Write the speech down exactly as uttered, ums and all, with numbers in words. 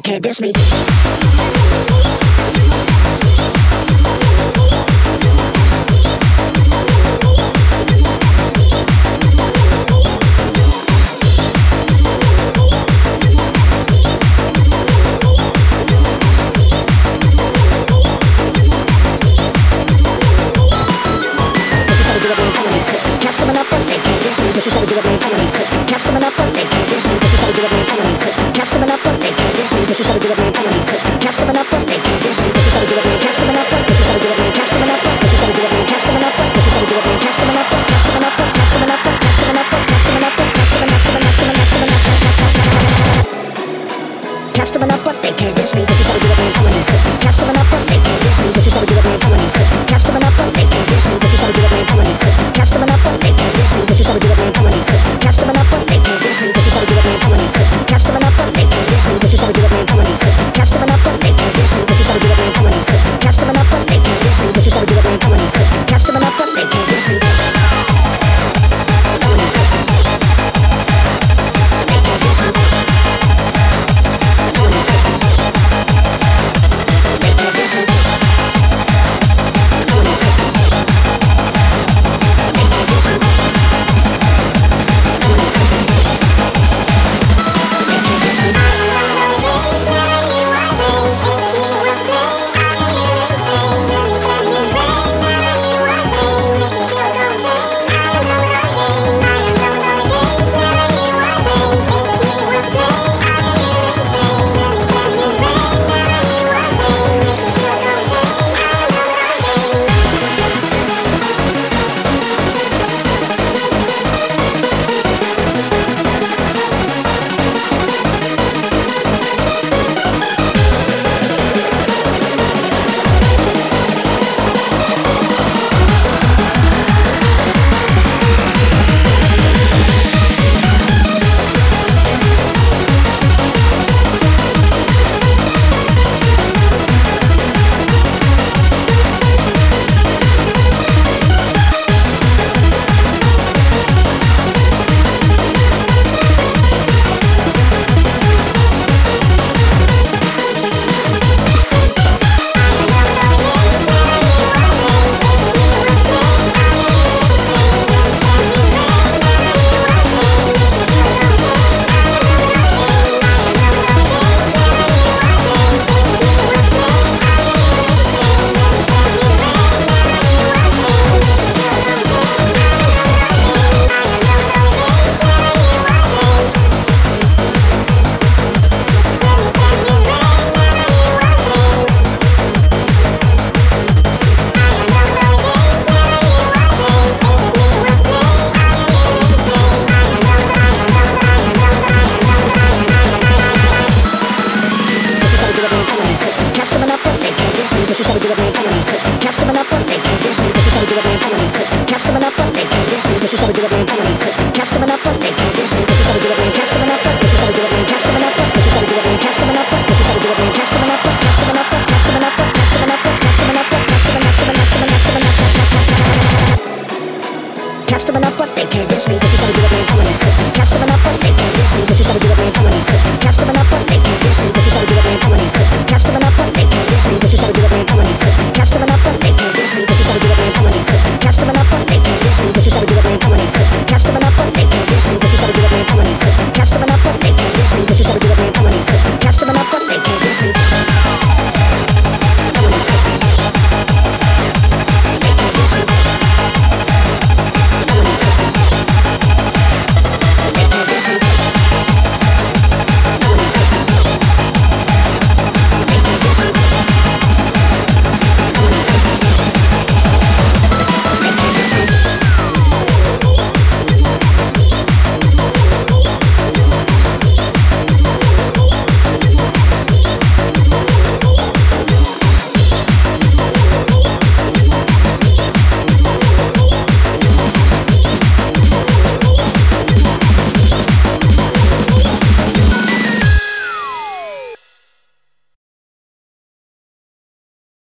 can't diss me. This is how we do it, man, coming in crispy. Catch them up, but they can't diss me. This is how we do it, man, coming in crispy. Catch them up, but they can't diss me. This is how we do it, man, coming in crispy. Catch them up, but they can't diss me. This is how we do it, man. Catch them up, but this is how we do it, man. Catch them up, but this is how we do it, man. Catch them up, but this is how we do it, man. Catch them up, but catch them up, but catch them up, but catch them up, but catch them up, but catch them up, catch them up, catch them up, catch them up, catch them up, catch them up, but they can't diss me. This is how we do it, man, coming in crispy. Catch them up, but they can't diss me. This is how we do it, man, coming in crispy. Catch them up, but they can't diss me. This is how we do it, man, coming in crispy. Catch them up, but they can't diss me. This is how we do it, man, coming in crispy. Catch them up, but they can't diss me. This is how we do it, man, coming in crispy. Catch them up, but they can't diss me. This is how we do it, man, coming in crispy. Catch them up, but they can't diss me. This is how we do it, man, coming in crispy. Catch them up, but they can't diss me. This is how we do it, man, coming in crispy. Catch them up, but they can't diss me. Coming in crispy. They can't diss me. Coming in crispy. They can't diss me. Coming in crispy. They can't diss me. Coming in crispy. They can't diss me. This is how we do it, man, coming in crispy. Catch them up, but they can't diss me. This is how we do it, man, coming in crispy. Catch them up, but they can't diss me. This is how we do it, man, coming in crispy. Catch them up, but they can't diss me. This is how we do it, man. Catch them up, but this is how we do it, man. Catch them up, but this is how we do it, man. Catch them up, but this is how we do it, man. Catch them up, but catch them up, but catch them up, but catch them up, but catch them up, but catch them up, catch them up, catch them up, catch them up, catch them up, catch them up, catch them up, catch them up, but they can't diss me. This is how we do it.